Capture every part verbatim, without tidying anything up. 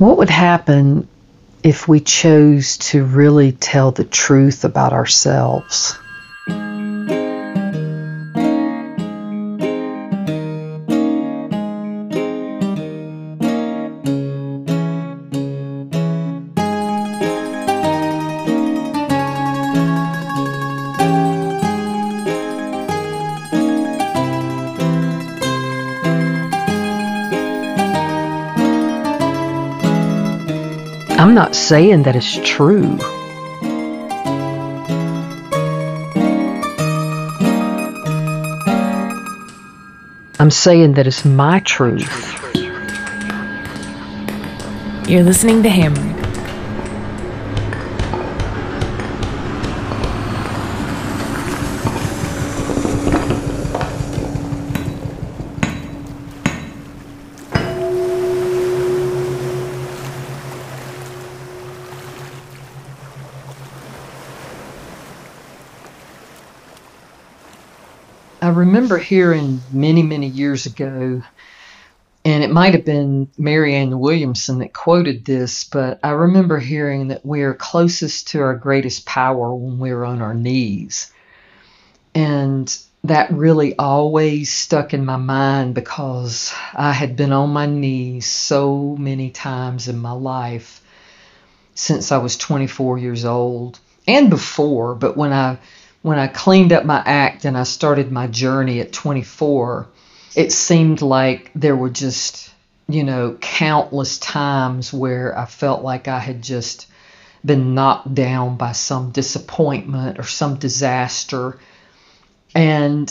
What would happen if we chose to really tell the truth about ourselves? I'm not saying that it's true. I'm saying that it's my truth. You're listening to Hammered. I remember hearing many, many years ago, and it might have been Marianne Williamson that quoted this, but I remember hearing that we are closest to our greatest power when we're on our knees. And that really always stuck in my mind because I had been on my knees so many times in my life since I was twenty-four years old and before, but when I When I cleaned up my act and I started my journey at twenty-four, it seemed like there were just, you know, countless times where I felt like I had just been knocked down by some disappointment or some disaster. And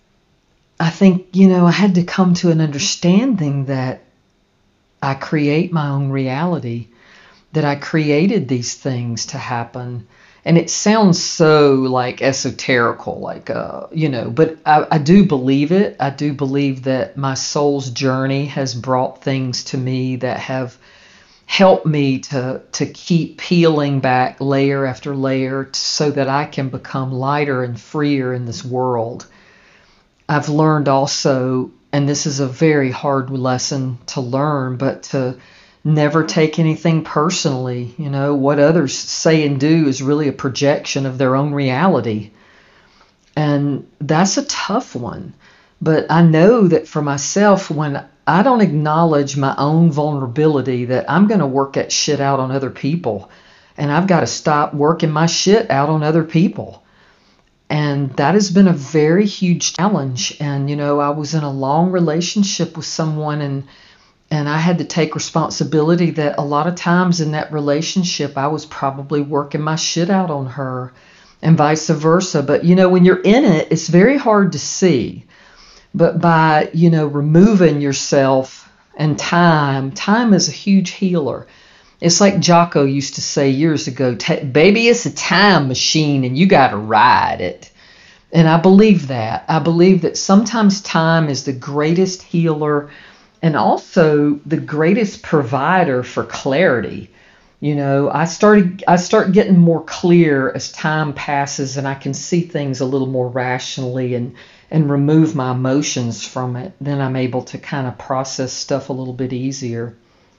I think, you know, I had to come to an understanding that I create my own reality, that I created these things to happen. And it sounds so like esoterical, like, uh, you know, but I, I do believe it. I do believe that my soul's journey has brought things to me that have helped me to, to keep peeling back layer after layer so that I can become lighter and freer in this world. I've learned also, and this is a very hard lesson to learn, but to never take anything personally. You know, what others say and do is really a projection of their own reality. And that's a tough one. But I know that for myself, when I don't acknowledge my own vulnerability, that I'm going to work that shit out on other people. And I've got to stop working my shit out on other people. And that has been a very huge challenge. And, you know, I was in a long relationship with someone, and And I had to take responsibility that a lot of times in that relationship, I was probably working my shit out on her and vice versa. But, you know, when you're in it, it's very hard to see. But by, you know, removing yourself and time, time is a huge healer. It's like Jocko used to say years ago, baby, it's a time machine and you got to ride it. And I believe that. I believe that sometimes time is the greatest healer and also the greatest provider for clarity. You know, I started, I start getting more clear as time passes, and I can see things a little more rationally and, and remove my emotions from it. Then I'm able to kind of process stuff a little bit easier.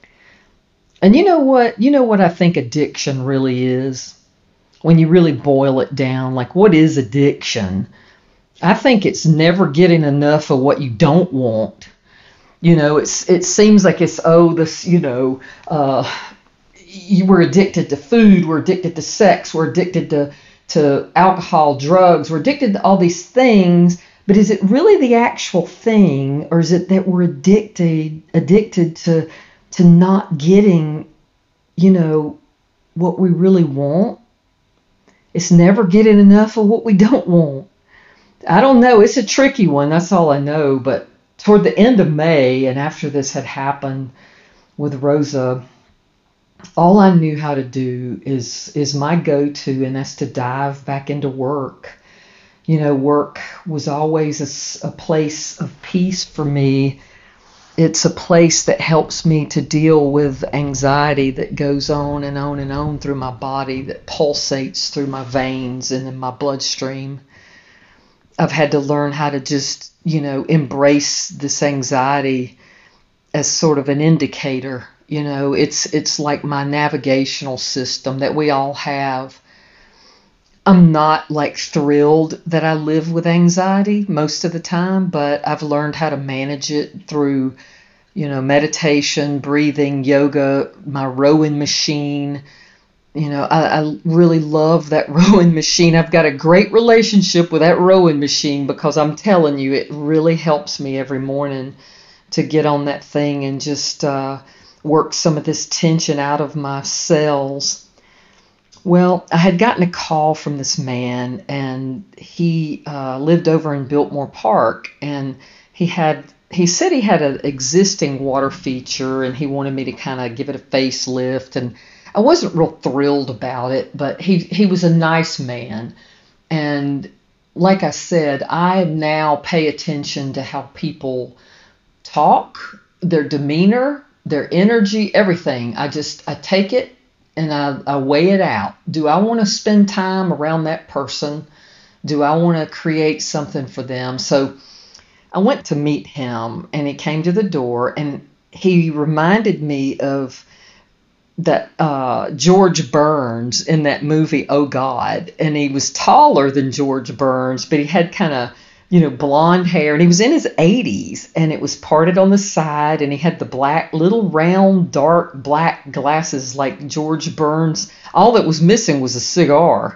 And you know what, you know what I think addiction really is? When you really boil it down, like, what is addiction? I think it's never getting enough of what you don't want. You know, it's it seems like it's, oh, this, you know, uh, you were addicted to food, we're addicted to sex, we're addicted to, to alcohol, drugs, we're addicted to all these things. But is it really the actual thing, or is it that we're addicted addicted to to not getting, you know, what we really want? It's never getting enough of what we don't want. I don't know. It's a tricky one. That's all I know. But toward the end of May, and after this had happened with Rosa, all I knew how to do is is my go-to, and that's to dive back into work. You know, work was always a, a place of peace for me. It's a place that helps me to deal with anxiety that goes on and on and on through my body, that pulsates through my veins and in my bloodstream. I've had to learn how to just, you know, embrace this anxiety as sort of an indicator, You know, it's it's like my navigational system that we all have. I'm not like thrilled that I live with anxiety most of the time, but I've learned how to manage it through, you know, meditation, breathing, yoga, my rowing machine. You know, I, I really love that rowing machine. I've got a great relationship with that rowing machine because I'm telling you, it really helps me every morning to get on that thing and just uh, work some of this tension out of my cells. Well, I had gotten a call from this man, and he uh, lived over in Biltmore Park, and he had he said he had an existing water feature, and he wanted me to kind of give it a facelift, and I wasn't real thrilled about it, but he he was a nice man, and like I said, I now pay attention to how people talk, their demeanor, their energy, everything. I just I take it. And I, I weigh it out. Do I want to spend time around that person? Do I want to create something for them? So I went to meet him, and he came to the door, and he reminded me of that uh, George Burns in that movie, Oh God. And he was taller than George Burns, but he had kind of, you know, blonde hair, and he was in his eighties, and it was parted on the side, and he had the black, little round, dark black glasses like George Burns. All that was missing was a cigar.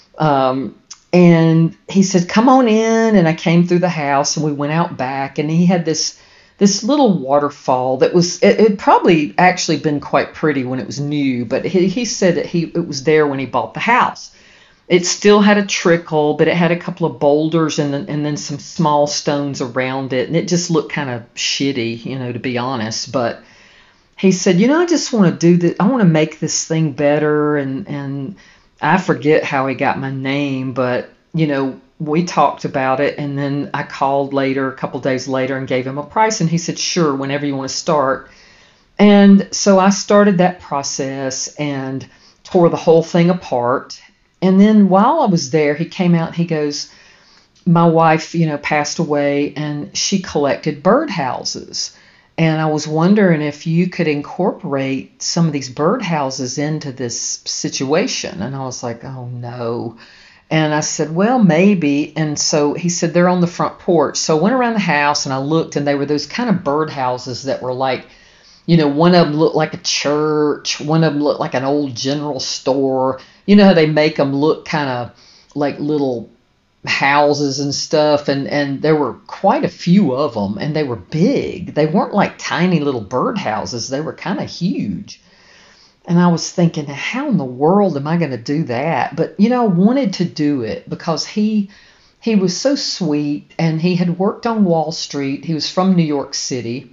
Um, and he said, come on in, and I came through the house, and we went out back, and he had this this little waterfall that was, it had probably actually been quite pretty when it was new, but he, he said that he it was there when he bought the house. It still had a trickle, but it had a couple of boulders and then, and then some small stones around it. And it just looked kind of shitty, you know, to be honest. But he said, you know, I just want to do this. I want to make this thing better. And, and I forget how he got my name, but, you know, we talked about it. And then I called later, a couple of days later, and gave him a price. And he said, sure, whenever you want to start. And so I started that process and tore the whole thing apart. And then while I was there, he came out and he goes, my wife, you know, passed away, and she collected birdhouses. And I was wondering if you could incorporate some of these birdhouses into this situation. And I was like, oh, no. And I said, well, maybe. And so he said, they're on the front porch. So I went around the house and I looked, and they were those kind of birdhouses that were like, you know, one of them looked like a church. One of them looked like an old general store. You know how they make them look kind of like little houses and stuff. And, and there were quite a few of them, and they were big. They weren't like tiny little birdhouses. They were kind of huge. And I was thinking, how in the world am I going to do that? But, you know, I wanted to do it because he he was so sweet, and he had worked on Wall Street. He was from New York City.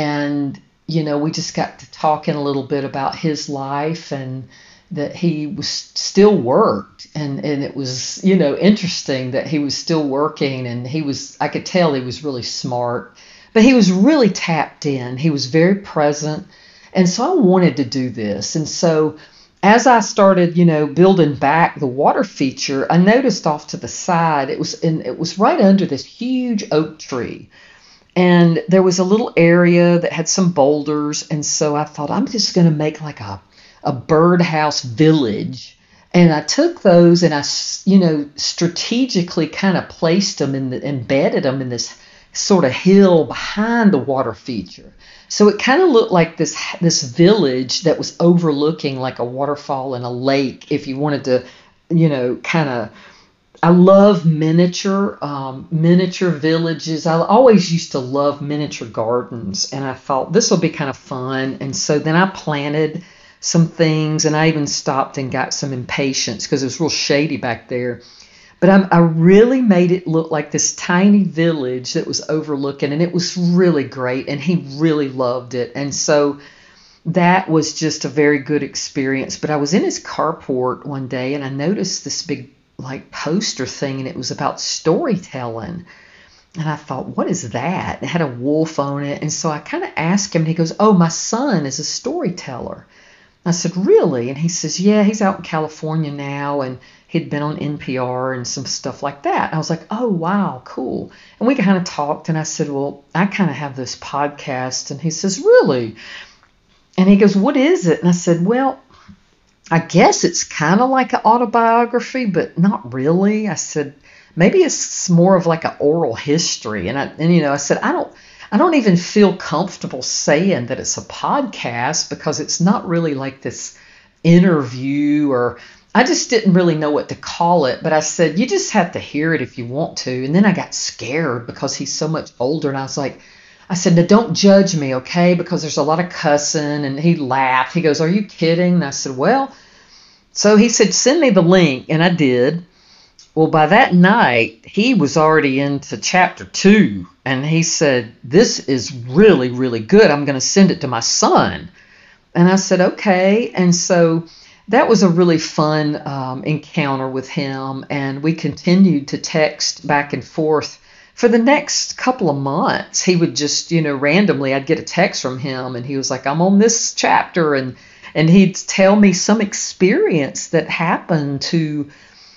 And you know, we just got to talking a little bit about his life, and that he was still worked. And, and it was, you know, interesting that he was still working, and he was, I could tell he was really smart, but he was really tapped in. He was very present. And so I wanted to do this. And so as I started, you know, building back the water feature, I noticed off to the side, it was in, it was right under this huge oak tree. And there was a little area that had some boulders. And so I thought, I'm just going to make like a, a birdhouse village. And I took those and I, you know, strategically kind of placed them in the, embedded them in this sort of hill behind the water feature. So it kind of looked like this, this village that was overlooking like a waterfall and a lake. If you wanted to, you know, kind of, I love miniature, um, miniature villages. I always used to love miniature gardens, and I thought this will be kind of fun. And so then I planted some things, and I even stopped and got some impatiens because it was real shady back there. But I'm, I really made it look like this tiny village that was overlooking, and it was really great, and he really loved it. And so that was just a very good experience. But I was in his carport one day, and I noticed this big like poster thing, and it was about storytelling. And I thought, what is that? It had a wolf on it. And so I kind of asked him, and he goes, oh, my son is a storyteller. I said, really? And he says, yeah, he's out in California now, and he'd been on N P R and some stuff like that. And I was like, oh, wow, cool. And we kind of talked, and I said, well, I kind of have this podcast. And he says, really? And he goes, what is it? And I said, well, I guess it's kind of like an autobiography, but not really. I said, maybe it's more of like an oral history. And I, and you know, I said, I don't, I don't even feel comfortable saying that it's a podcast because it's not really like this interview, or I just didn't really know what to call it. But I said, you just have to hear it if you want to. And then I got scared because he's so much older. And I was like, I said, now don't judge me, okay? Because there's a lot of cussing. And he laughed. He goes, are you kidding? And I said, well, so he said, send me the link. And I did. Well, by that night, he was already into chapter two. And he said, this is really, really good. I'm going to send it to my son. And I said, okay. And so that was a really fun um, encounter with him. And we continued to text back and forth for the next couple of months. He would just, you know, randomly, I'd get a text from him and he was like, I'm on this chapter. And, and he'd tell me some experience that happened to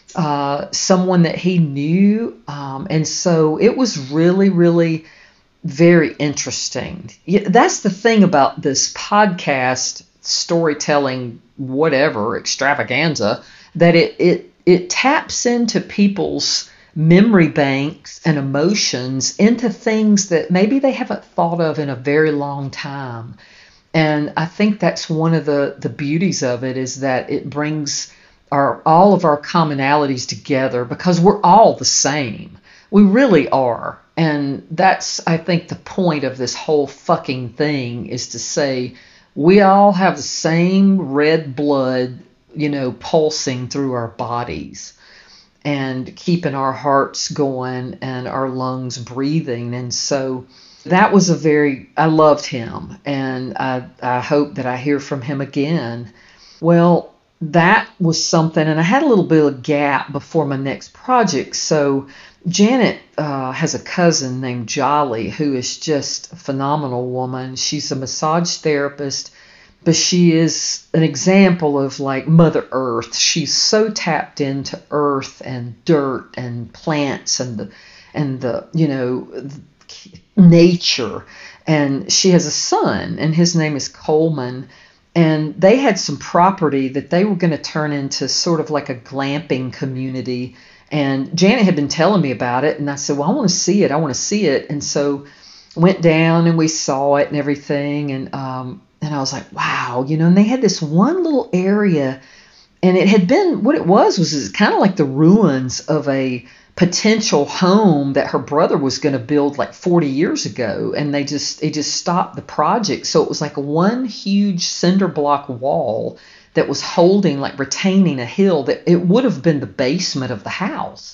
uh, someone that he knew. Um, and so it was really, really very interesting. That's the thing about this podcast, storytelling, whatever, extravaganza, that it, it, it taps into people's memory banks and emotions into things that maybe they haven't thought of in a very long time. And I think that's one of the, the beauties of it, is that it brings our all of our commonalities together because we're all the same. We really are. And that's, I think, the point of this whole fucking thing, is to say we all have the same red blood, you know, pulsing through our bodies and keeping our hearts going and our lungs breathing. And so that was a very, I loved him, and I, I hope that I hear from him again. Well, that was something, and I had a little bit of a gap before my next project. So Janet uh, has a cousin named Jolly who is just a phenomenal woman. She's a massage therapist, but she is an example of like Mother Earth. She's so tapped into earth and dirt and plants and the, and the, you know, nature. And she has a son, and his name is Coleman. And they had some property that they were going to turn into sort of like a glamping community. And Janet had been telling me about it. And I said, well, I want to see it. I want to see it. And so went down and we saw it and everything. And, um, and I was like, wow, you know, and they had this one little area, and it had been, what it was, was it's kind of like the ruins of a potential home that her brother was going to build like forty years ago. And they just, it just stopped the project. So it was like one huge cinder block wall that was holding, like retaining a hill that it would have been the basement of the house.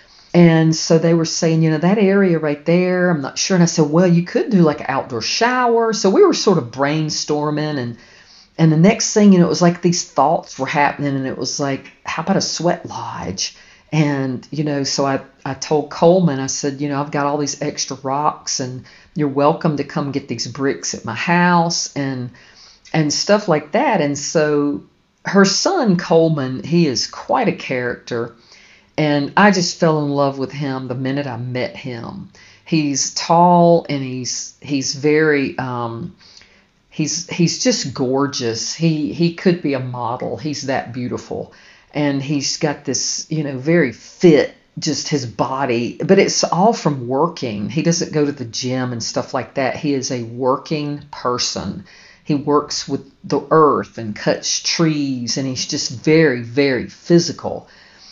And so they were saying, you know, that area right there, I'm not sure. And I said, well, you could do like an outdoor shower. So we were sort of brainstorming, and and the next thing, you know, it was like these thoughts were happening, and it was like, how about a sweat lodge? And, you know, so I, I told Coleman, I said, you know, I've got all these extra rocks, and you're welcome to come get these bricks at my house and and stuff like that. And so her son, Coleman, he is quite a character. And I just fell in love with him the minute I met him. He's tall, and he's he's very um, he's he's just gorgeous. He he could be a model. He's that beautiful, and he's got this, you know, very fit, just his body. But it's all from working. He doesn't go to the gym and stuff like that. He is a working person. He works with the earth and cuts trees, and he's just very, very physical.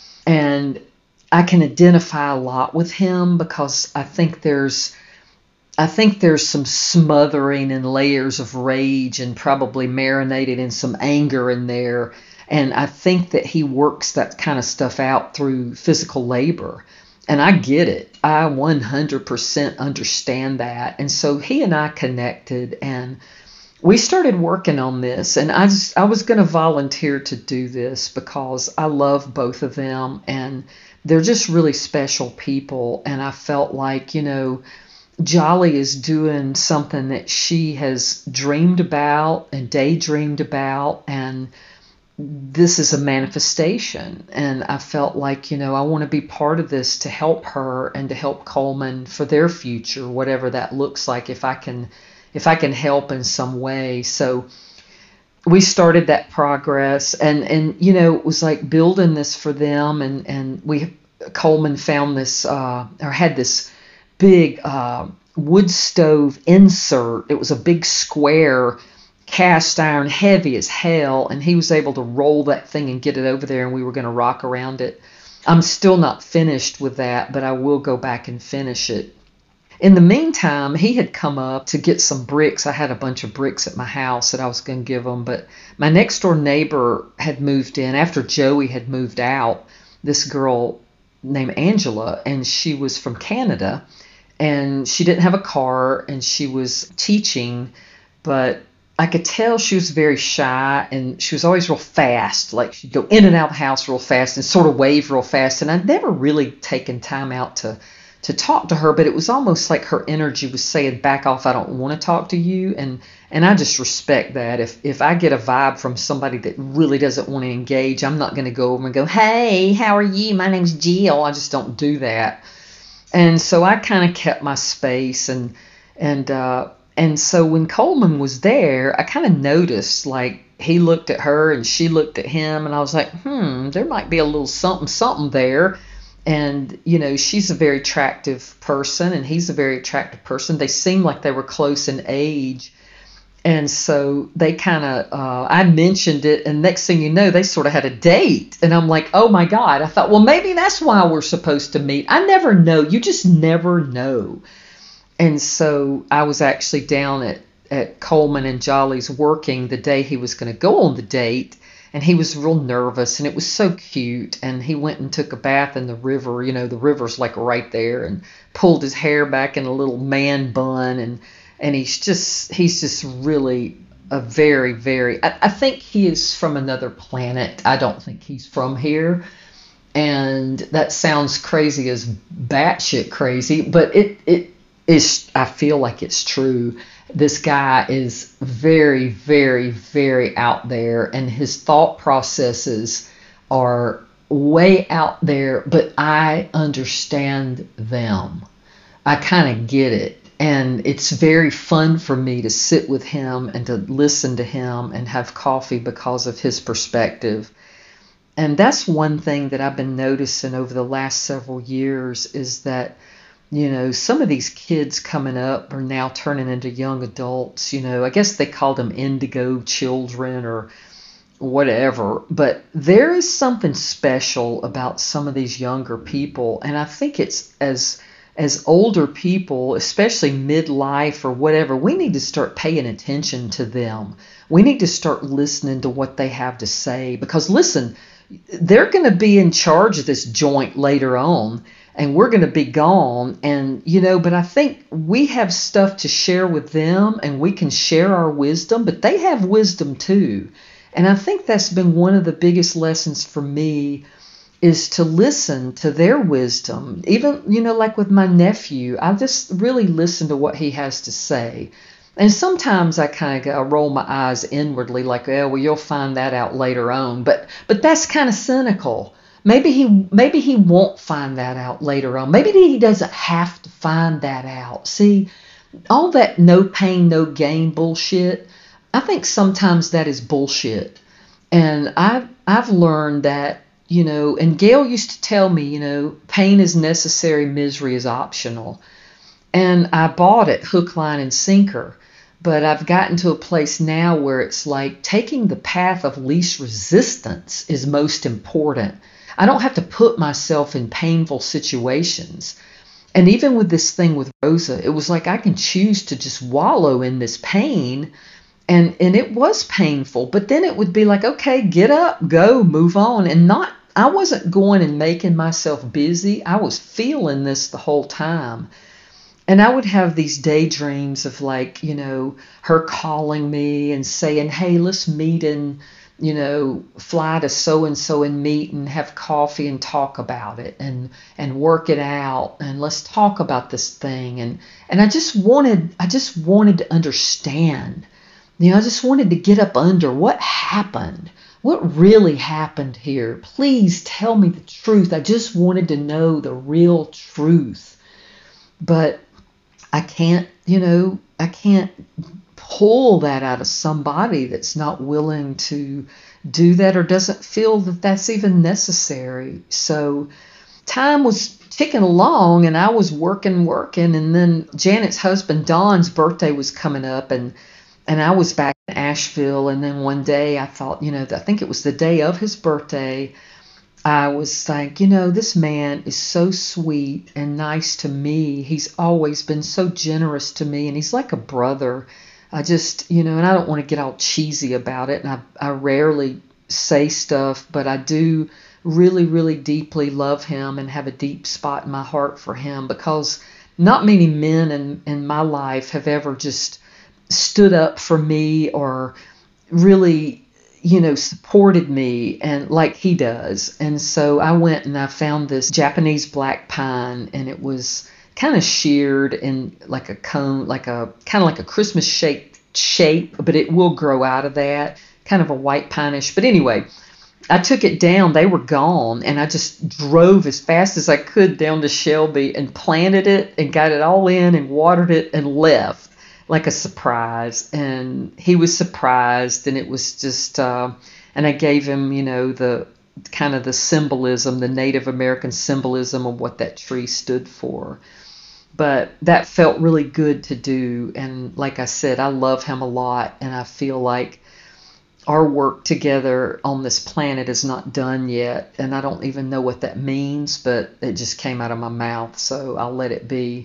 And I can identify a lot with him because I think there's I think there's some smothering and layers of rage and probably marinated in some anger in there. And I think that he works that kind of stuff out through physical labor. And I get it. I one hundred percent understand that. And so he and I connected, and we started working on this, and I just, I was going to volunteer to do this because I love both of them, and they're just really special people. And I felt like, you know, Jolly is doing something that she has dreamed about and daydreamed about, and this is a manifestation. And I felt like, you know, I want to be part of this to help her and to help Coleman for their future, whatever that looks like, if I can if I can help in some way. So we started that progress, and, and, you know, it was like building this for them. And, and we, Coleman found this, uh, or had this big, uh, wood stove insert. It was a big square cast iron, heavy as hell, and he was able to roll that thing and get it over there, and we were going to rock around it. I'm still not finished with that, but I will go back and finish it. In the meantime, he had come up to get some bricks. I had a bunch of bricks at my house that I was going to give him, but my next door neighbor had moved in after Joey had moved out, this girl named Angela, and she was from Canada, and she didn't have a car, and she was teaching, but I could tell she was very shy, and she was always real fast. Like, she'd go in and out of the house real fast and sort of wave real fast. And I'd never really taken time out to, to talk to her, but it was almost like her energy was saying, back off, I don't want to talk to you. And, and I just respect that. If, if I get a vibe from somebody that really doesn't want to engage, I'm not going to go over and go, hey, how are you? My name's Jill. I just don't do that. And so I kind of kept my space, and, and, uh, And so when Coleman was there, I kind of noticed, like, he looked at her and she looked at him, and I was like, hmm, there might be a little something, something there. And, you know, she's a very attractive person, and he's a very attractive person. They seemed like they were close in age. And so they kind of, uh, I mentioned it, and next thing you know, they sort of had a date. And I'm like, oh my God. I thought, well, maybe that's why we're supposed to meet. I never know. You just never know. And so I was actually down at, at Coleman and Jolly's working the day he was going to go on the date, and he was real nervous, and it was so cute. And he went and took a bath in the river. You know, the river's like right there, and pulled his hair back in a little man bun. And, and he's just, he's just really a very, very, I, I think he is from another planet. I don't think he's from here. And that sounds crazy as batshit crazy, but it, it, Is, I feel like it's true. This guy is very, very, very out there, and his thought processes are way out there, but I understand them. I kind of get it, and it's very fun for me to sit with him and to listen to him and have coffee because of his perspective. And that's one thing that I've been noticing over the last several years, is that, you know, some of these kids coming up are now turning into young adults. You know, I guess they called them indigo children or whatever. But there is something special about some of these younger people. And I think it's as as older people, especially midlife or whatever, we need to start paying attention to them. We need to start listening to what they have to say. Because, listen, they're going to be in charge of this joint later on. And we're going to be gone. And, you know, but I think we have stuff to share with them, and we can share our wisdom, but they have wisdom too. And I think that's been one of the biggest lessons for me, is to listen to their wisdom. Even, you know, like with my nephew, I just really listen to what he has to say. And sometimes I kind of roll my eyes inwardly like, oh, well, you'll find that out later on. But, but that's kind of cynical. Maybe he maybe he won't find that out later on. Maybe he doesn't have to find that out. See, all that no pain, no gain bullshit, I think sometimes that is bullshit. And I've, I've learned that, you know, and Gail used to tell me, you know, pain is necessary, misery is optional. And I bought it hook, line, and sinker. But I've gotten to a place now where it's like taking the path of least resistance is most important. I don't have to put myself in painful situations. And even with this thing with Rosa, it was like I can choose to just wallow in this pain. And, and it was painful. But then it would be like, okay, get up, go, move on. And not, I wasn't going and making myself busy. I was feeling this the whole time. And I would have these daydreams of, like, you know, her calling me and saying, hey, let's meet and, you know, fly to so-and-so and meet and have coffee and talk about it and, and work it out. And let's talk about this thing. And, and I just wanted, I just wanted to understand, you know, I just wanted to get up under what happened, what really happened here. Please tell me the truth. I just wanted to know the real truth. But I can't, you know, I can't pull that out of somebody that's not willing to do that or doesn't feel that that's even necessary. So time was ticking along, and I was working, working, and then Janet's husband, Don's birthday was coming up, and and I was back in Asheville, and then one day I thought, you know, I think it was the day of his birthday, I was like, you know, this man is so sweet and nice to me. He's always been so generous to me, and he's like a brother. I just, you know, and I don't want to get all cheesy about it, and I, I rarely say stuff, but I do really, really deeply love him and have a deep spot in my heart for him, because not many men in, in my life have ever just stood up for me or really, you know, supported me and like he does. And so I went and I found this Japanese black pine, and it was kind of sheared in like a cone, like a kind of like a Christmas shaped shape, but it will grow out of that, kind of a white pineish. But anyway, I took it down, they were gone, and I just drove as fast as I could down to Shelby and planted it and got it all in and watered it and left like a surprise. And he was surprised, and it was just, uh, and I gave him, you know, the kind of the symbolism, the Native American symbolism of what that tree stood for. But that felt really good to do. And like I said, I love him a lot, and I feel like our work together on this planet is not done yet. And I don't even know what that means, but it just came out of my mouth, so I'll let it be.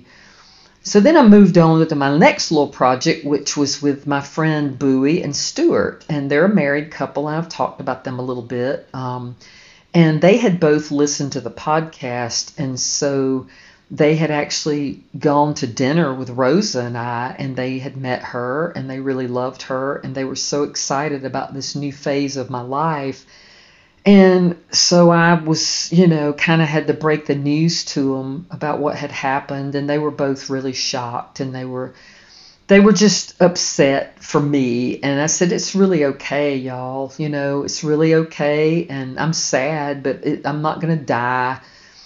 So then I moved on to my next little project, which was with my friend Bowie and Stuart. And they're a married couple, and I've talked about them a little bit. Um, and they had both listened to the podcast, and so they had actually gone to dinner with Rosa and I, and they had met her, and they really loved her, and they were so excited about this new phase of my life. And so I was, you know, kind of had to break the news to them about what had happened, and they were both really shocked, and they were they were just upset for me. And I said, it's really okay, y'all, you know, it's really okay, and I'm sad, but it, I'm not going to die.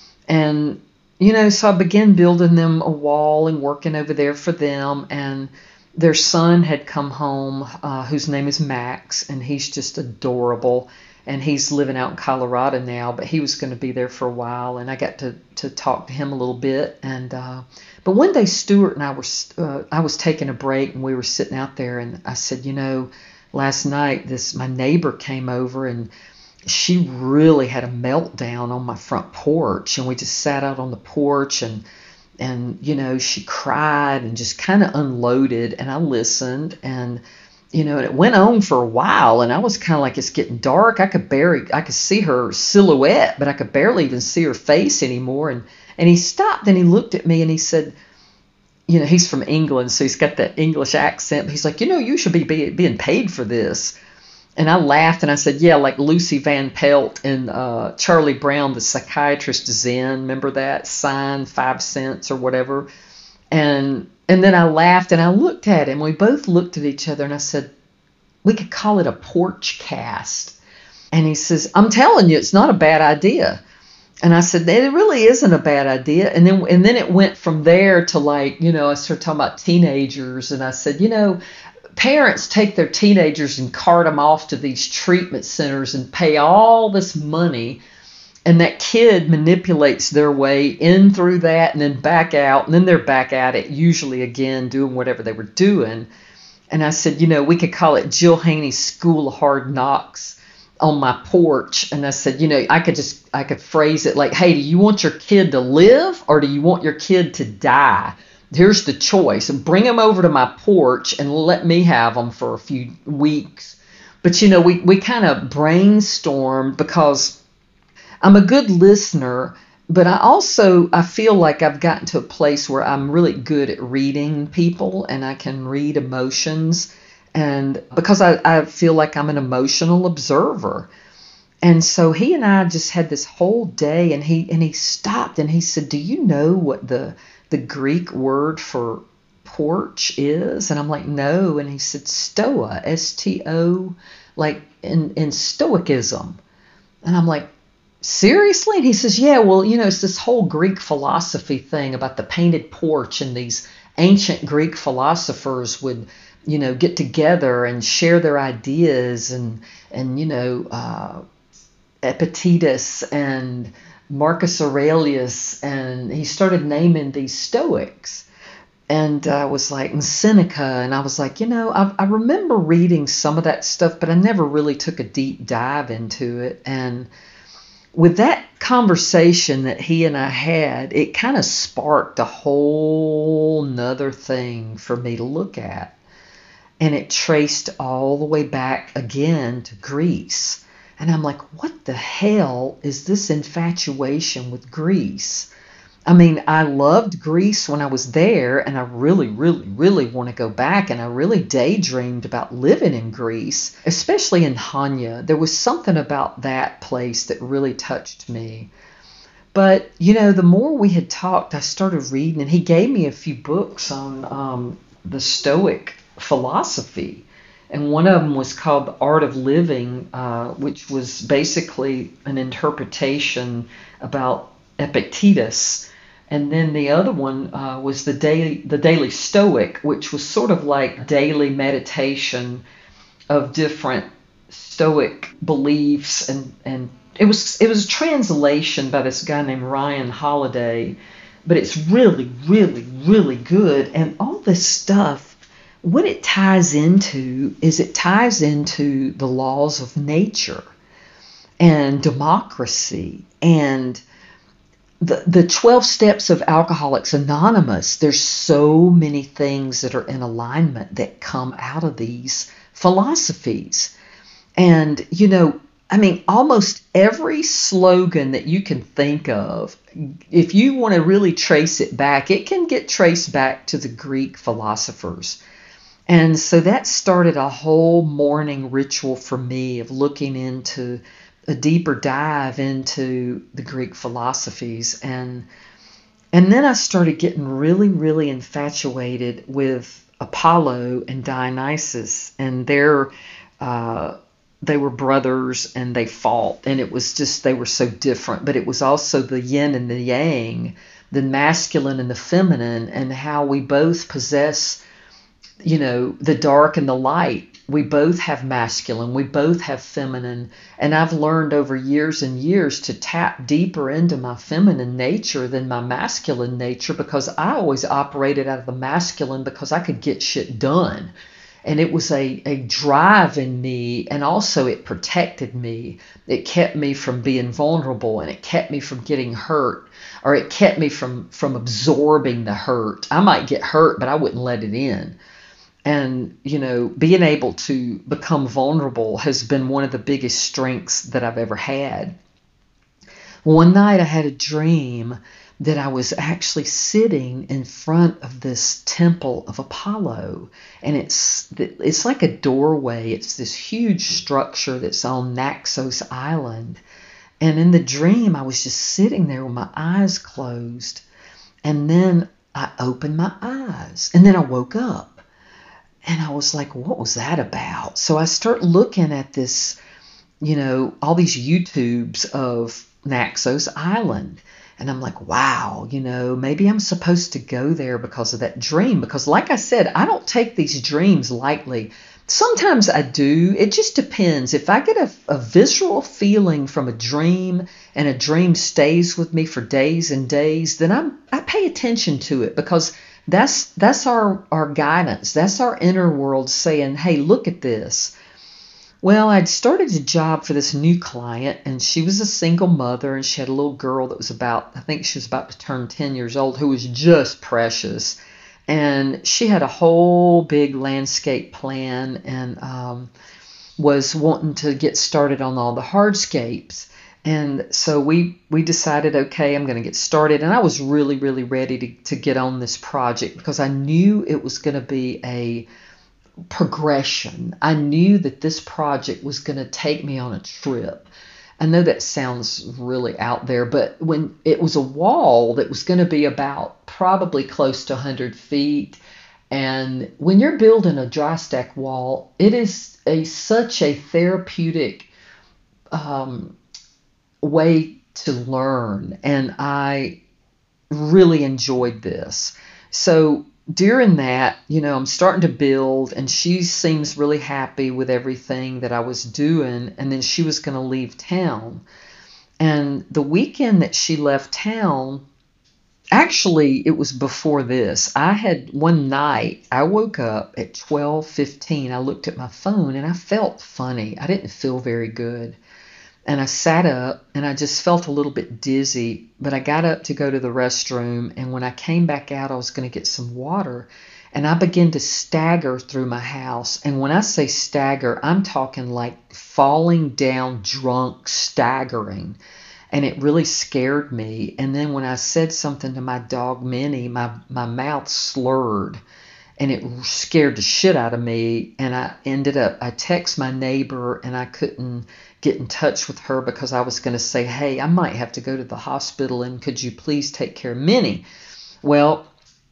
And you know, so I began building them a wall and working over there for them. And their son had come home, uh, whose name is Max, and he's just adorable. And he's living out in Colorado now, but he was going to be there for a while. And I got to, to talk to him a little bit. And uh, but one day, Stuart and I were, uh, I was taking a break, and we were sitting out there. And I said, you know, last night, this my neighbor came over, and she really had a meltdown on my front porch, and we just sat out on the porch, and and you know, she cried and just kind of unloaded, and I listened, and you know, and it went on for a while, and I was kind of like, it's getting dark. I could barely, I could see her silhouette, but I could barely even see her face anymore. And and he stopped, and he looked at me, and he said, you know, he's from England, so he's got that English accent. But he's like, you know, you should be, be being paid for this. And I laughed, and I said, yeah, like Lucy Van Pelt and uh, Charlie Brown, the psychiatrist, Zen. Remember that? Sign five cents or whatever. And and then I laughed, and I looked at him. We both looked at each other, and I said, we could call it a porch cast. And he says, I'm telling you, it's not a bad idea. And I said, it really isn't a bad idea. And then and then it went from there to, like, you know, I started talking about teenagers. And I said, you know, parents take their teenagers and cart them off to these treatment centers and pay all this money, and that kid manipulates their way in through that and then back out, and then they're back at it, usually again doing whatever they were doing. And I said, you know, we could call it Jill Haney's School of Hard Knocks on my porch. And I said, you know, I could just, I could phrase it like, hey, do you want your kid to live, or do you want your kid to die? Here's the choice. Bring them over to my porch and let me have them for a few weeks. But, you know, we, we kind of brainstormed, because I'm a good listener, but I also, I feel like I've gotten to a place where I'm really good at reading people, and I can read emotions. And because I, I feel like I'm an emotional observer. And so he and I just had this whole day, and he and he stopped, and he said, do you know what the the Greek word for porch is? And I'm like, no. And he said, stoa, S T O, like in, in Stoicism. And I'm like, seriously? And he says, yeah, well, you know, it's this whole Greek philosophy thing about the painted porch, and these ancient Greek philosophers would you know, get together and share their ideas, and, and you know, uh, Epictetus and Marcus Aurelius, and he started naming these Stoics. And I was like, and Seneca, and I was like, you know, I, I remember reading some of that stuff, but I never really took a deep dive into it. And with that conversation that he and I had, it kind of sparked a whole nother thing for me to look at. And it traced all the way back again to Greece. And I'm like, what the hell is this infatuation with Greece? I mean, I loved Greece when I was there, and I really, really, really want to go back. And I really daydreamed about living in Greece, especially in Hania. There was something about that place that really touched me. But, you know, the more we had talked, I started reading, and he gave me a few books on um, the Stoic philosophy. And one of them was called The Art of Living, uh, which was basically an interpretation about Epictetus. And then the other one uh, was the daily, the Daily Stoic, which was sort of like daily meditation of different Stoic beliefs. And, and it was it was a translation by this guy named Ryan Holiday, but it's really, really, really good. And all this stuff, what it ties into is it ties into the laws of nature and democracy and the the twelve steps of Alcoholics Anonymous. There's so many things that are in alignment that come out of these philosophies. And, you know, I mean, almost every slogan that you can think of, if you want to really trace it back, it can get traced back to the Greek philosophers. And so that started a whole morning ritual for me of looking into a deeper dive into the Greek philosophies. And and then I started getting really, really infatuated with Apollo and Dionysus. And their, uh, they were brothers, and they fought. And it was just, they were so different. But it was also the yin and the yang, the masculine and the feminine, and how we both possess, you know, the dark and the light. We both have masculine, we both have feminine. And I've learned over years and years to tap deeper into my feminine nature than my masculine nature, because I always operated out of the masculine because I could get shit done. And it was a, a drive in me, and also it protected me. It kept me from being vulnerable, and it kept me from getting hurt, or it kept me from, from absorbing the hurt. I might get hurt, but I wouldn't let it in. And, you know, being able to become vulnerable has been one of the biggest strengths that I've ever had. One night I had a dream that I was actually sitting in front of this temple of Apollo. And it's it's like a doorway. It's this huge structure that's on Naxos Island. And in the dream, I was just sitting there with my eyes closed. And then I opened my eyes. And then I woke up. And I was like, what was that about? So I start looking at this, you know, all these YouTubes of Naxos Island. And I'm like, wow, you know, maybe I'm supposed to go there because of that dream. Because like I said, I don't take these dreams lightly. Sometimes I do. It just depends. If I get a, a visceral feeling from a dream, and a dream stays with me for days and days, then I'm, I pay attention to it, because that's that's our, our guidance. That's our inner world saying, hey, look at this. Well, I'd started a job for this new client, and she was a single mother, and she had a little girl that was about, I think she was about to turn ten years old, who was just precious. And she had a whole big landscape plan, and um, was wanting to get started on all the hardscapes. And so we, we decided, okay, I'm going to get started. And I was really, really ready to, to get on this project, because I knew it was going to be a progression. I knew that this project was going to take me on a trip. I know that sounds really out there, but when it was a wall that was going to be about probably close to one hundred feet. And when you're building a dry stack wall, it is a such a therapeutic um, way to learn. And I really enjoyed this. So during that, you know, I'm starting to build, and she seems really happy with everything that I was doing. And then she was going to leave town. And the weekend that she left town, actually, it was before this. I had one night, I woke up at twelve fifteen. I looked at my phone and I felt funny. I didn't feel very good. And I sat up and I just felt a little bit dizzy, but I got up to go to the restroom. And when I came back out, I was going to get some water. And I began to stagger through my house. And when I say stagger, I'm talking like falling down drunk, staggering. And it really scared me. And then when I said something to my dog, Minnie, my, my mouth slurred. And it scared the shit out of me. And I ended up, I text my neighbor, and I couldn't get in touch with her because I was going to say, hey, I might have to go to the hospital, and could you please take care of Minnie? Well,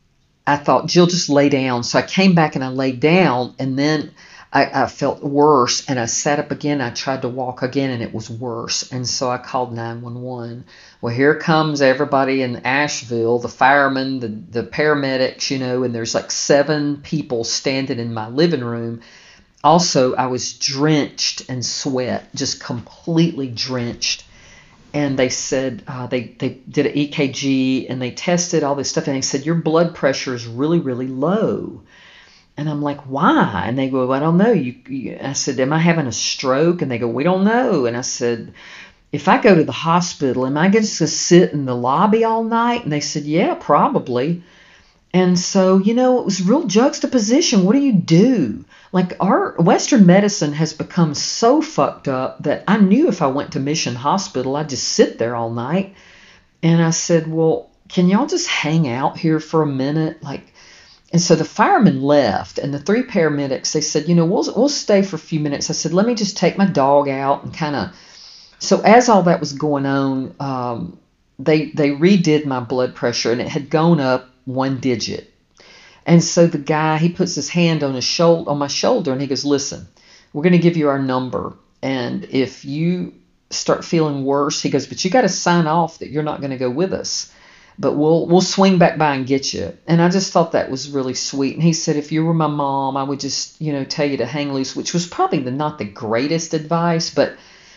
I thought, Jill, just lay down. So I came back and I laid down, and then I, I felt worse, and I sat up again. I tried to walk again, and it was worse. And so I called nine one one. Well, here comes everybody in Asheville, the firemen, the, the paramedics, you know, and there's like seven people standing in my living room. Also, I was drenched in sweat, just completely drenched. And they said, uh, they, they did an E K G, and they tested all this stuff. And they said, your blood pressure is really, really low. And I'm like, why? And they go, well, I don't know. You, you, I said, am I having a stroke? And they go, we don't know. And I said, if I go to the hospital, am I just going to sit in the lobby all night? And they said, yeah, probably. And so, you know, it was real juxtaposition. What do you do? Like, our Western medicine has become so fucked up that I knew if I went to Mission Hospital, I'd just sit there all night. And I said, well, can y'all just hang out here for a minute? Like, and so the firemen left, and the three paramedics, they said, you know, we'll we'll stay for a few minutes. I said, let me just take my dog out and kind of. So as all that was going on, um, they they redid my blood pressure, and it had gone up one digit. And so the guy, he puts his hand on his shoulder, on my shoulder, and he goes, listen, we're going to give you our number. And if you start feeling worse, he goes, but you got to sign off that you're not going to go with us. But we'll we'll swing back by and get you. And I just thought that was really sweet. And he said, if you were my mom, I would just, you know, tell you to hang loose, which was probably the, not the greatest advice, but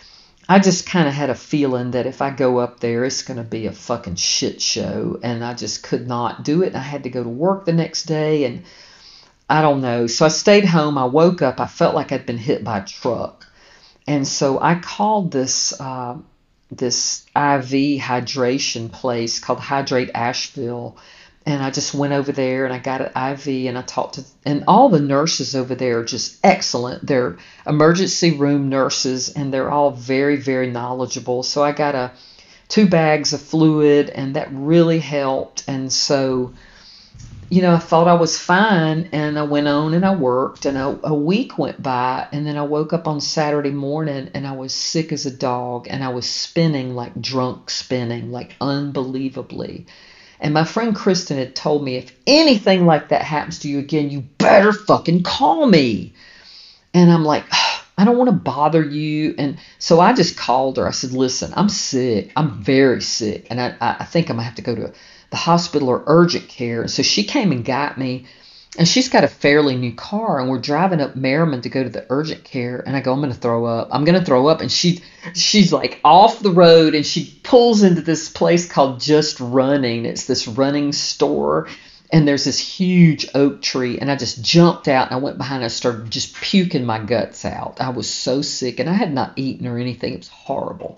I just kind of had a feeling that if I go up there, it's going to be a fucking shit show. And I just could not do it. I had to go to work the next day, and I don't know. So I stayed home. I woke up. I felt like I'd been hit by a truck. And so I called this uh, this I V hydration place called Hydrate Asheville. And I just went over there and I got an I V, and I talked to, and all the nurses over there are just excellent. They're emergency room nurses, and they're all very, very knowledgeable. So I got a two bags of fluid, and that really helped. And so, you know, I thought I was fine, and I went on and I worked, and a, a week went by, and then I woke up on Saturday morning and I was sick as a dog, and I was spinning like drunk spinning, like unbelievably. And my friend Kristen had told me, if anything like that happens to you again, you better fucking call me. And I'm like, oh, I don't want to bother you. And so I just called her. I said, listen, I'm sick. I'm very sick. And I, I think I'm going to have to go to the hospital or urgent care. And so she came and got me. And she's got a fairly new car, and we're driving up Merriman to go to the urgent care. And I go, I'm going to throw up. I'm going to throw up. And she, she's like off the road, and she pulls into this place called Just Running. It's this running store. And there's this huge oak tree. And I just jumped out, and I went behind, and I started just puking my guts out. I was so sick, and I had not eaten or anything. It was horrible.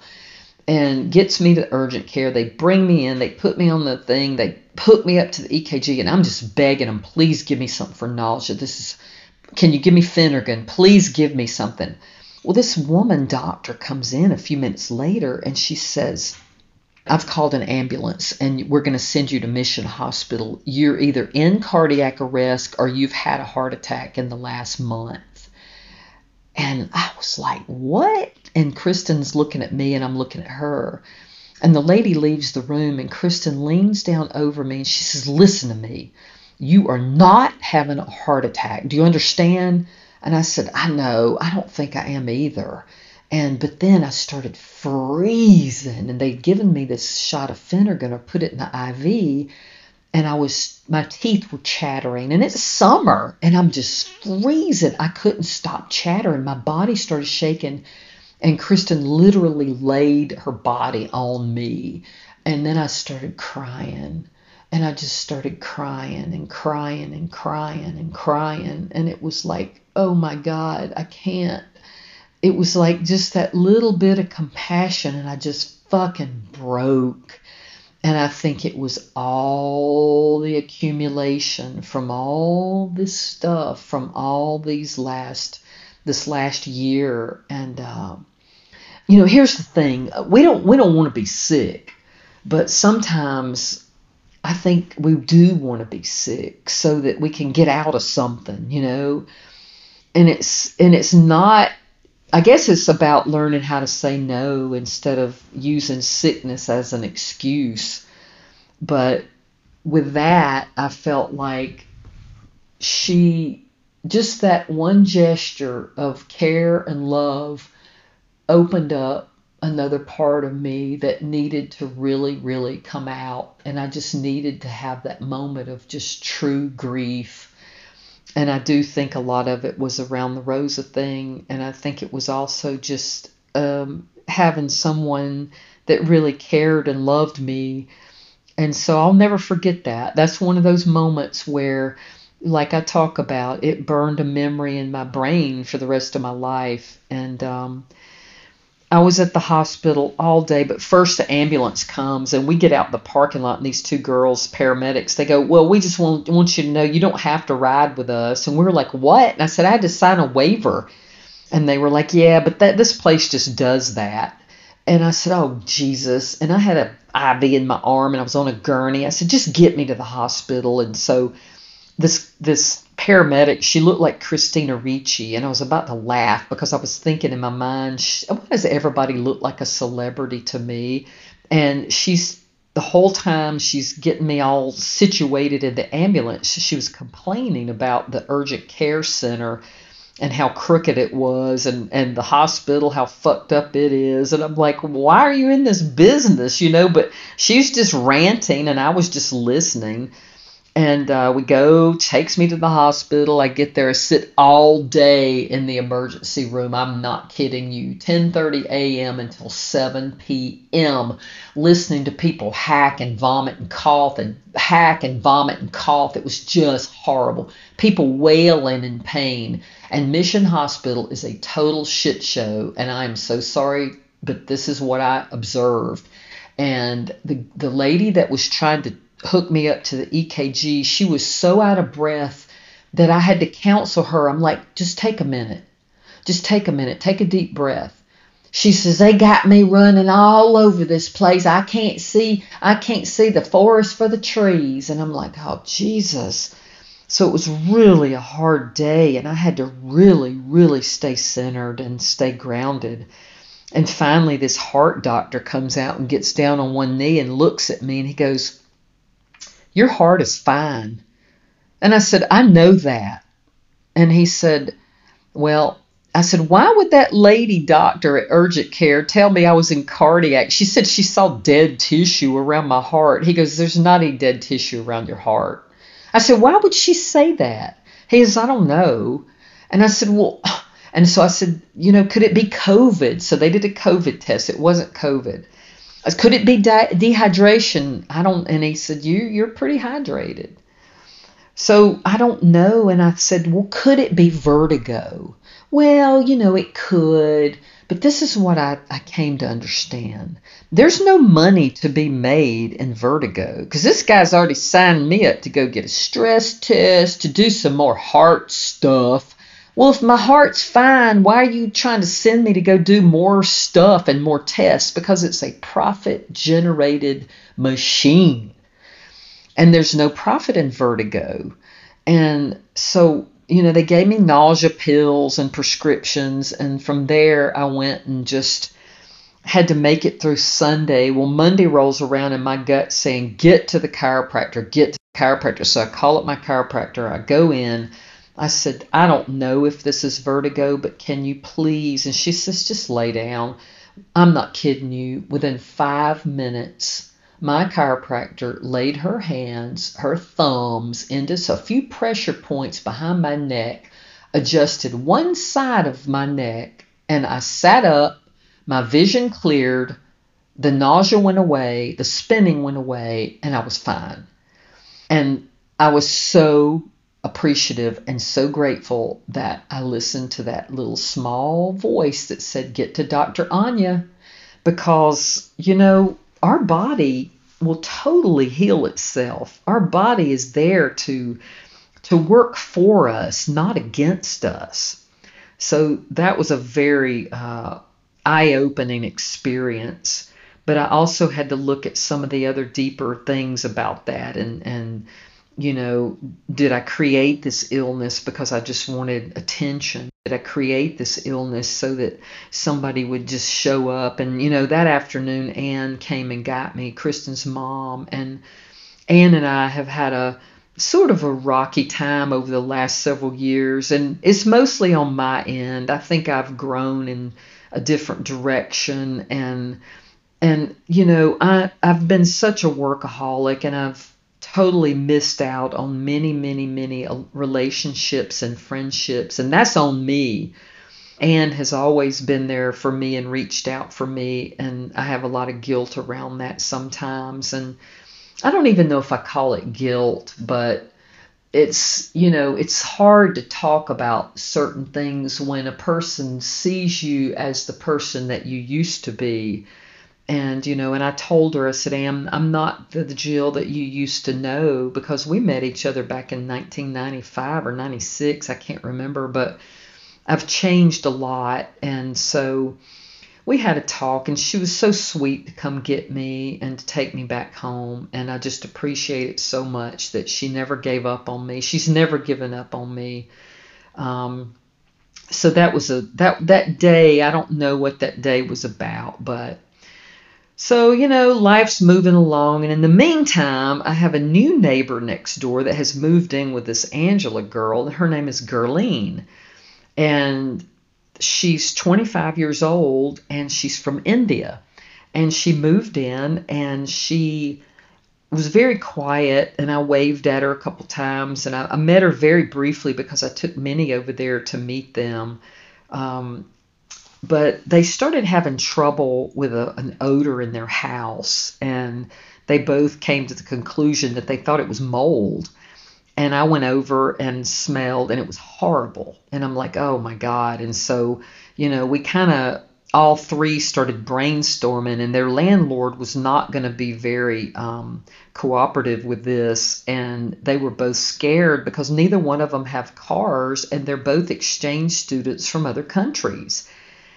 And gets me to urgent care. They bring me in. They put me on the thing. They hook me up to the E K G, and I'm just begging them, please give me something for nausea. This is, can you give me Phenergan? Please give me something. Well, this woman doctor comes in a few minutes later, and she says, I've called an ambulance, and we're going to send you to Mission Hospital. You're either in cardiac arrest or you've had a heart attack in the last month. And I was like, what? And Kristen's looking at me, and I'm looking at her. And the lady leaves the room, and Kristen leans down over me, and she says, listen to me. You are not having a heart attack. Do you understand? And I said, I know. I don't think I am either. And but then I started freezing, and they'd given me this shot of Phenergan or put it in the I V. and I was, my teeth were chattering, and it's summer, and I'm just freezing. I couldn't stop chattering. My body started shaking, and Kristen literally laid her body on me, and then I started crying, and I just started crying and crying and crying and crying, and it was like, oh my God, I can't. It was like just that little bit of compassion, and I just fucking broke. And I think it was all the accumulation from all this stuff, from all these last, this last year. And, um, you know, here's the thing. We don't, we don't want to be sick, but sometimes I think we do want to be sick so that we can get out of something, you know, and it's, and it's not, I guess it's about learning how to say no instead of using sickness as an excuse. But with that, I felt like she, just that one gesture of care and love opened up another part of me that needed to really, really come out. And I just needed to have that moment of just true grief. And I do think a lot of it was around the Rosa thing. And I think it was also just um, having someone that really cared and loved me. And so I'll never forget that. That's one of those moments where, like I talk about, it burned a memory in my brain for the rest of my life. And um, I was at the hospital all day, but first the ambulance comes and we get out in the parking lot, and these two girls, paramedics, they go, well, we just want, want you to know you don't have to ride with us. And we were like, what? And I said, I had to sign a waiver. And they were like, yeah, but that this place just does that. And I said, oh, Jesus. And I had an I V in my arm, and I was on a gurney. I said, just get me to the hospital. And so this this paramedic, she looked like Christina Ricci, and I was about to laugh because I was thinking in my mind, why does everybody look like a celebrity to me? And she's, the whole time she's getting me all situated in the ambulance, she was complaining about the urgent care center and how crooked it was, and, and the hospital, how fucked up it is. And I'm like, why are you in this business, you know? But she's just ranting, and I was just listening. And uh, we go, takes me to the hospital. I get there, I sit all day in the emergency room. I'm not kidding you. ten thirty a.m. until seven p.m. listening to people hack and vomit and cough and hack and vomit and cough. It was just horrible. People wailing in pain. And Mission Hospital is a total shit show. And I'm so sorry, but this is what I observed. And the the lady that was trying to hook me up to the E K G, she was so out of breath that I had to counsel her. I'm like, just take a minute. Just take a minute. Take a deep breath. She says, they got me running all over this place. I can't see, I can't see the forest for the trees. And I'm like, oh, Jesus. So it was really a hard day, and I had to really, really stay centered and stay grounded. And finally, this heart doctor comes out and gets down on one knee and looks at me, and he goes, your heart is fine. And I said, I know that. And he said, well, I said, why would that lady doctor at urgent care tell me I was in cardiac? She said she saw dead tissue around my heart. He goes, there's not any dead tissue around your heart. I said, why would she say that? He goes, I don't know. And I said, well, and so I said, you know, could it be COVID? So they did a COVID test. It wasn't COVID. Could it be de- dehydration? I don't. And he said, you, you're pretty hydrated. So I don't know. And I said, well, could it be vertigo? Well, you know, it could. But this is what I, I came to understand. There's no money to be made in vertigo, because this guy's already signed me up to go get a stress test, to do some more heart stuff. Well, if my heart's fine, why are you trying to send me to go do more stuff and more tests? Because it's a profit-generated machine. And there's no profit in vertigo. And so, you know, they gave me nausea pills and prescriptions. And from there, I went and just had to make it through Sunday. Well, Monday rolls around and my gut's saying, get to the chiropractor, get to the chiropractor. So I call up my chiropractor. I go in. I said, I don't know if this is vertigo, but can you please? And she says, just lay down. I'm not kidding you. Within five minutes, my chiropractor laid her hands, her thumbs, into a few pressure points behind my neck, adjusted one side of my neck, and I sat up, my vision cleared, the nausea went away, the spinning went away, and I was fine. And I was so appreciative and so grateful that I listened to that little small voice that said, get to Doctor Anya, because, you know, our body will totally heal itself. Our body is there to to work for us, not against us. So that was a very uh, eye-opening experience. But I also had to look at some of the other deeper things about that. And, and you know, did I create this illness because I just wanted attention? Did I create this illness so that somebody would just show up? And, you know, that afternoon, Ann came and got me, Kristen's mom. And Ann and I have had a sort of a rocky time over the last several years. And it's mostly on my end. I think I've grown in a different direction. And, and you know, I, I've been such a workaholic, and I've totally missed out on many, many, many relationships and friendships. And that's on me. Ann has always been there for me and reached out for me. And I have a lot of guilt around that sometimes. And I don't even know if I call it guilt, but it's, you know, it's hard to talk about certain things when a person sees you as the person that you used to be. And, you know, and I told her, I said, I'm, I'm not the, the Jill that you used to know, because we met each other back in nineteen ninety-five or ninety-six. I can't remember, but I've changed a lot. And so we had a talk, and she was so sweet to come get me and to take me back home. And I just appreciate it so much that she never gave up on me. She's never given up on me. Um, so that was a, that, that day, I don't know what that day was about, but so, you know, life's moving along. And in the meantime, I have a new neighbor next door that has moved in with this Angela girl. Her name is Gerline. And she's twenty-five years old, and she's from India. And she moved in, and she was very quiet. And I waved at her a couple times. And I, I met her very briefly because I took Minnie over there to meet them. Um, But they started having trouble with a, an odor in their house, and they both came to the conclusion that they thought it was mold. And I went over and smelled, and it was horrible. And I'm like, oh my God. And so, you know, we kind of all three started brainstorming, and their landlord was not going to be very um, cooperative with this. And they were both scared because neither one of them have cars, and they're both exchange students from other countries.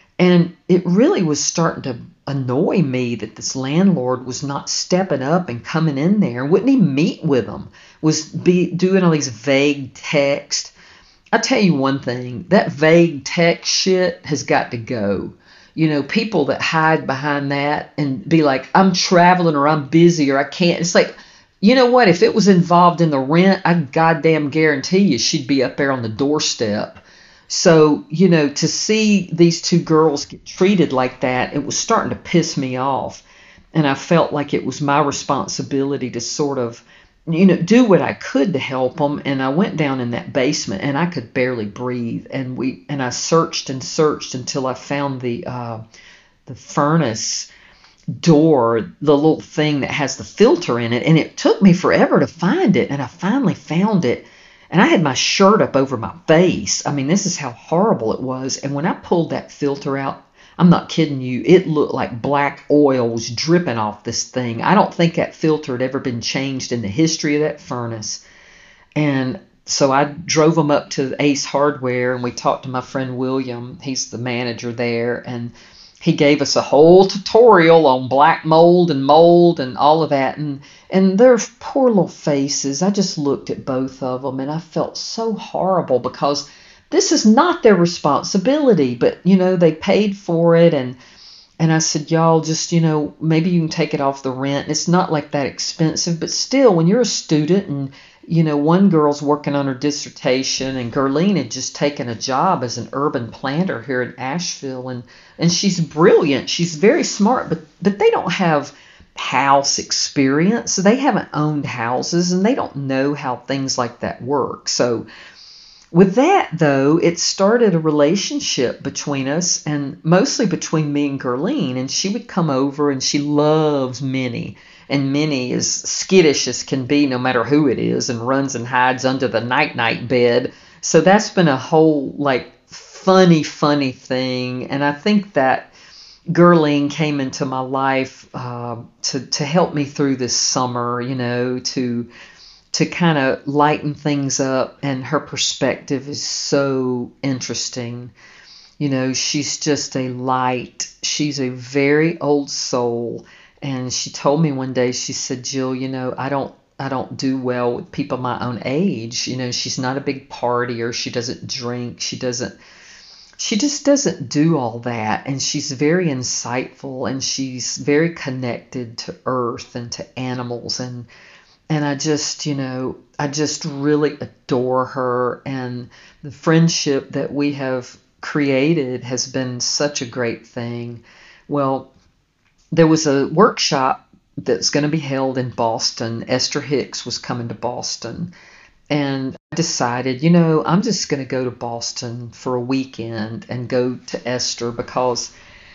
And it really was starting to annoy me that this landlord was not stepping up and coming in there. Wouldn't even meet with them. Was be doing all these vague texts. I'll tell you one thing. That vague text shit has got to go. You know, people that hide behind that and be like, I'm traveling, or I'm busy, or I can't. It's like, you know what? If it was involved in the rent, I goddamn guarantee you she'd be up there on the doorstep. So, you know, to see these two girls get treated like that, it was starting to piss me off. And I felt like it was my responsibility to sort of, you know, do what I could to help them. And I went down in that basement, and I could barely breathe. And we and I searched and searched until I found the uh, the furnace door, the little thing that has the filter in it. And it took me forever to find it. And I finally found it. And I had my shirt up over my face. I mean, this is how horrible it was. And when I pulled that filter out, I'm not kidding you, it looked like black oil was dripping off this thing. I don't think that filter had ever been changed in the history of that furnace. And so I drove them up to Ace Hardware, and we talked to my friend William. He's the manager there. And he gave us a whole tutorial on black mold and mold and all of that. And and their poor little faces, I just looked at both of them, and I felt so horrible because this is not their responsibility. But, you know, they paid for it. And, and I said, y'all just, you know, maybe you can take it off the rent. It's not like that expensive. But still, when you're a student, and, you know, one girl's working on her dissertation, and Gerline had just taken a job as an urban planner here in Asheville. And, and she's brilliant. She's very smart. But, but they don't have house experience. So they haven't owned houses and they don't know how things like that work. So with that, though, it started a relationship between us, and mostly between me and Gerline. And she would come over, and she loves Minnie. And Minnie is skittish as can be, no matter who it is, and runs and hides under the night-night bed. So that's been a whole, like, funny, funny thing. And I think that Gerline came into my life uh, to, to help me through this summer, you know, to... to kind of lighten things up, and her perspective is so interesting. You know, she's just a light. She's a very old soul, and she told me one day, she said, Jill, you know, I don't I don't do well with people my own age. You know, she's not a big partier. She doesn't drink. She doesn't she just doesn't do all that, and she's very insightful, and she's very connected to earth and to animals, and And I just, you know, I just really adore her. And the friendship that we have created has been such a great thing. Well, there was a workshop that's going to be held in Boston. Esther Hicks was coming to Boston. And I decided, you know, I'm just going to go to Boston for a weekend and go to Esther, because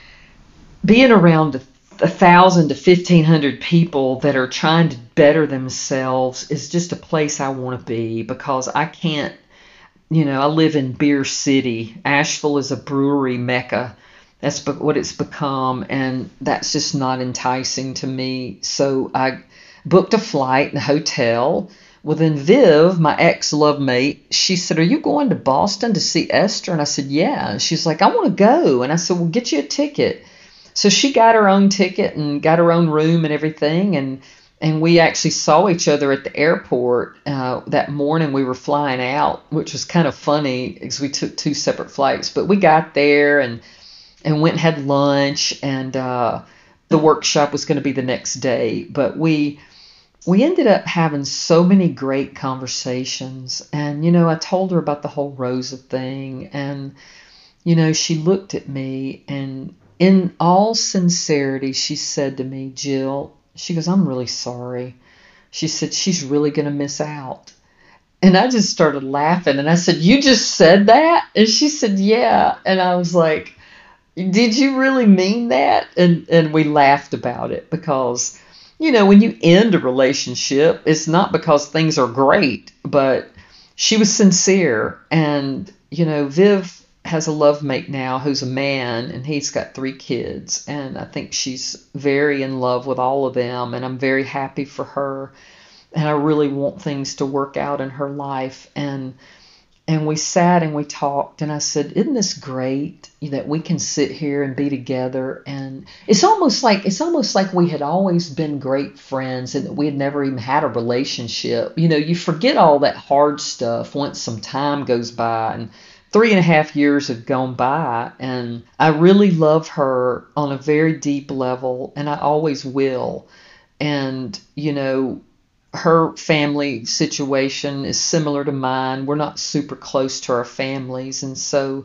being around a thousand to fifteen hundred people that are trying to better themselves is just a place I want to be, because I can't, you know, I live in Beer City. Asheville is a brewery mecca. That's what it's become, and that's just not enticing to me. So I booked a flight and a hotel. Well, then Viv, my ex-love mate, she said, are you going to Boston to see Esther? And I said, yeah. And she's like, I want to go. And I said, well, get you a ticket. So she got her own ticket and got her own room and everything, and and we actually saw each other at the airport uh, that morning. We were flying out, which was kind of funny because we took two separate flights. But we got there and and went and had lunch, and uh, the workshop was going to be the next day. But we we ended up having so many great conversations, and you know, I told her about the whole Rosa thing, and you know, she looked at me, and in all sincerity, she said to me, Jill, she goes, I'm really sorry. She said, she's really going to miss out. And I just started laughing. And I said, you just said that? And she said, yeah. And I was like, did you really mean that? And, and we laughed about it, because, you know, when you end a relationship, it's not because things are great, but she was sincere. And, you know, Viv has a love mate now who's a man, and he's got three kids, and I think she's very in love with all of them, and I'm very happy for her, and I really want things to work out in her life. And and we sat and we talked, and I said, isn't this great that we can sit here and be together? And it's almost like it's almost like we had always been great friends, and that we had never even had a relationship. You know, you forget all that hard stuff once some time goes by, and Three and a half years have gone by, and I really love her on a very deep level, and I always will. And, you know, her family situation is similar to mine. We're not super close to our families, and so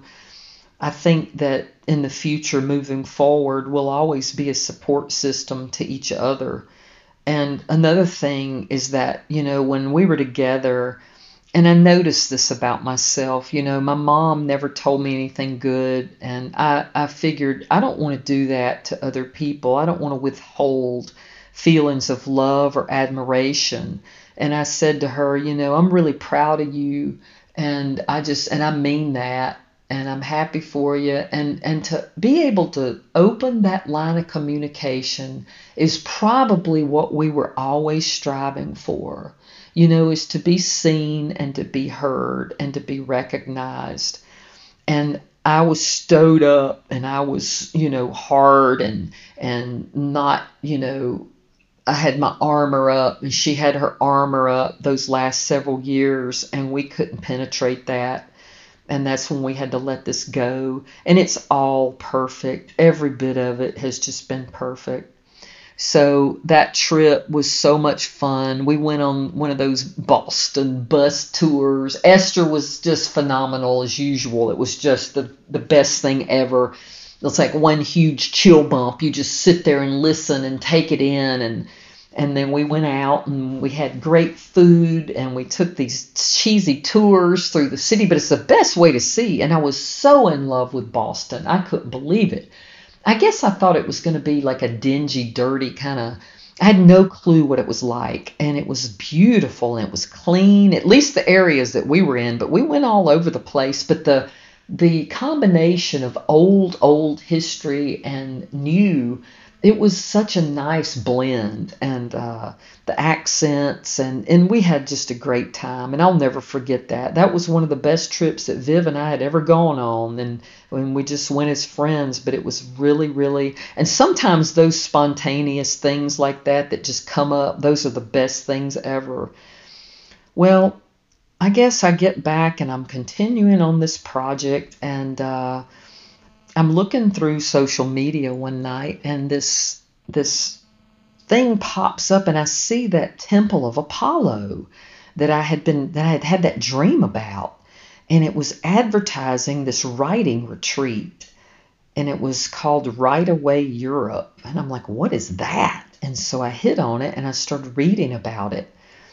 I think that in the future, moving forward, we'll always be a support system to each other. And another thing is that, you know, when we were together, and I noticed this about myself, you know, my mom never told me anything good, and I, I figured I don't want to do that to other people. I don't want to withhold feelings of love or admiration. And I said to her, you know, I'm really proud of you, and I just, and I mean that, and I'm happy for you. And, and to be able to open that line of communication is probably what we were always striving for. You know, is to be seen and to be heard and to be recognized. And I was stowed up, and I was, you know, hard and and not, you know, I had my armor up, and she had her armor up those last several years, and we couldn't penetrate that. And that's when we had to let this go. And it's all perfect. Every bit of it has just been perfect. So that trip was so much fun. We went on one of those Boston bus tours. Esther was just phenomenal as usual. It was just the, the best thing ever. it's like one huge chill bump. You just sit there and listen and take it in. And and then we went out and we had great food and we took these cheesy tours through the city. But it's the best way to see. And I was so in love with Boston. I couldn't believe it. I guess I thought it was going to be like a dingy, dirty kind of, I had no clue what it was like. And it was beautiful and it was clean, at least the areas that we were in. But we went all over the place. But the the combination of old, old history and new, it was such a nice blend, and uh, the accents, and, and we had just a great time, and I'll never forget that. That was one of the best trips that Viv and I had ever gone on, and when we just went as friends, but it was really, really, and sometimes those spontaneous things like that that just come up, those are the best things ever. Well, I guess I get back and I'm continuing on this project, and uh, I'm looking through social media one night, and this this thing pops up, and I see that Temple of Apollo that I had been that I had had that dream about, and it was advertising this writing retreat, and it was called Write Away Europe, and I'm like, what is that? And so I hit on it and I started reading about it,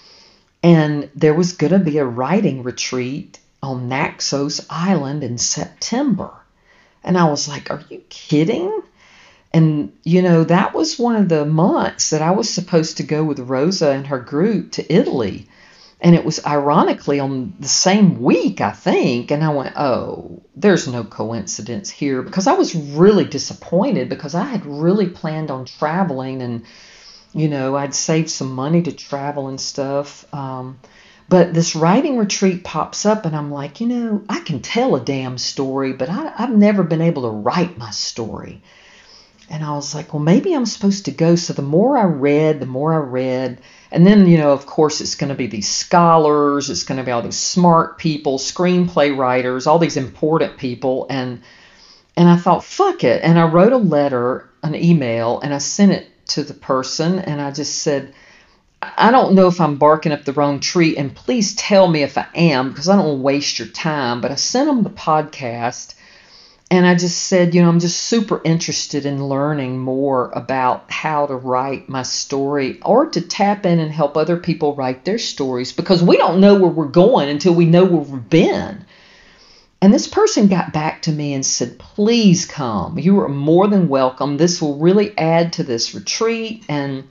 and there was going to be a writing retreat on Naxos Island in September. And I was like, are you kidding? And, you know, that was one of the months that I was supposed to go with Rosa and her group to Italy. And it was ironically on the same week, I think. And I went, oh, there's no coincidence here, because I was really disappointed, because I had really planned on traveling, and, you know, I'd saved some money to travel and stuff. Um, But this writing retreat pops up, and I'm like, you know, I can tell a damn story, but I, I've never been able to write my story. And I was like, well, maybe I'm supposed to go. So the more I read, the more I read. And then, you know, of course, it's going to be these scholars. It's going to be all these smart people, screenplay writers, all these important people. And and I thought, fuck it. And I wrote a letter, an email, and I sent it to the person. And I just said, I don't know if I'm barking up the wrong tree, and please tell me if I am, because I don't want to waste your time. But I sent them the podcast, and I just said, you know, I'm just super interested in learning more about how to write my story, or to tap in and help other people write their stories, because we don't know where we're going until we know where we've been. And this person got back to me and said, please come. You are more than welcome. This will really add to this retreat. And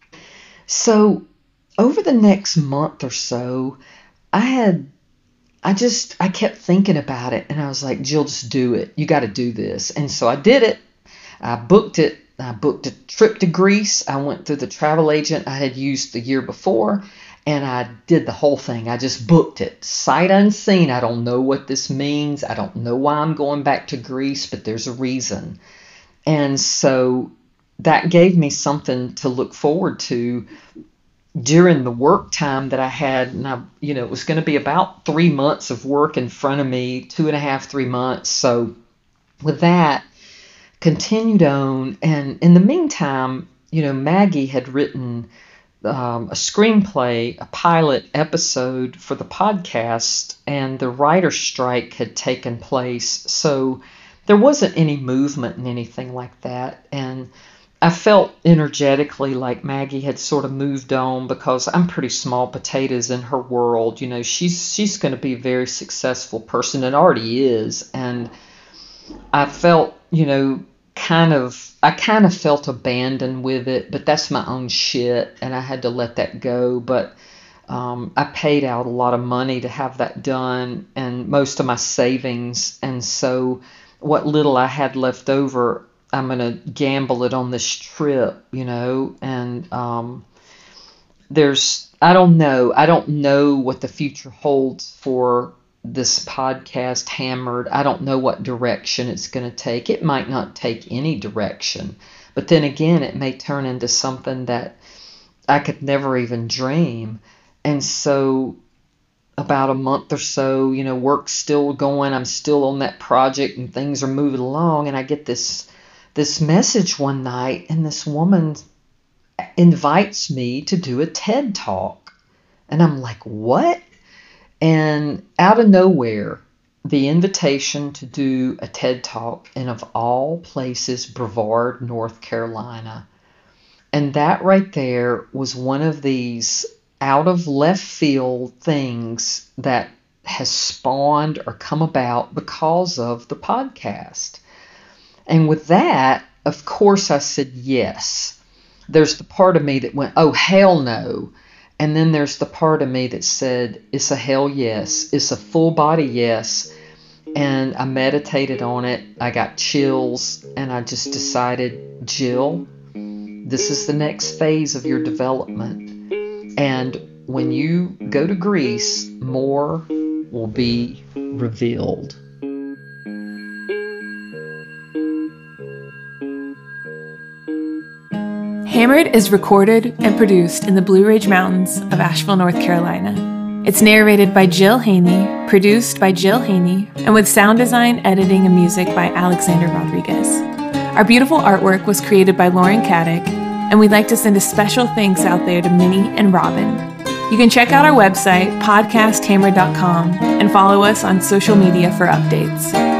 so over the next month or so, I had, I just, I kept thinking about it, and I was like, Jill, just do it. You got to do this. And so I did it. I booked it. I booked a trip to Greece. I went through the travel agent I had used the year before, and I did the whole thing. I just booked it. Sight unseen. I don't know what this means. I don't know why I'm going back to Greece, but there's a reason. And so that gave me something to look forward to during the work time that I had. And I, you know, it was going to be about three months of work in front of me, two and a half, three months. So with that, continued on. And in the meantime, you know, Maggie had written um, a screenplay, a pilot episode for the podcast, and the writer's strike had taken place. So there wasn't any movement and anything like that. And I felt energetically like Maggie had sort of moved on, because I'm pretty small potatoes in her world. You know, she's she's going to be a very successful person, and already is. And I felt, you know, kind of, I kind of felt abandoned with it, but that's my own shit, and I had to let that go. But um, I paid out a lot of money to have that done, and most of my savings. And so what little I had left over, I'm going to gamble it on this trip, you know, and um, there's, I don't know, I don't know what the future holds for this podcast, Hammered. I don't know what direction it's going to take. It might not take any direction, but then again, it may turn into something that I could never even dream. And so about a month or so, you know, work's still going. I'm still on that project, and things are moving along, and I get this this message one night, and this woman invites me to do a TED Talk. And I'm like, what? And out of nowhere, the invitation to do a TED Talk in, of all places, Brevard, North Carolina. And that right there was one of these out of left field things that has spawned or come about because of the podcast. And with that, of course, I said yes. There's the part of me that went, oh, hell no. And then there's the part of me that said, it's a hell yes. It's a full body yes. And I meditated on it. I got chills. And I just decided, Jill, this is the next phase of your development. And when you go to Greece, more will be revealed. Hammered is recorded and produced in the Blue Ridge Mountains of Asheville, North Carolina. It's narrated by Jill Haney, produced by Jill Haney, and with sound design, editing, and music by Alexander Rodriguez. Our beautiful artwork was created by Lauren Caddick, and we'd like to send a special thanks out there to Minnie and Robin. You can check out our website, podcast hammered dot com, and follow us on social media for updates.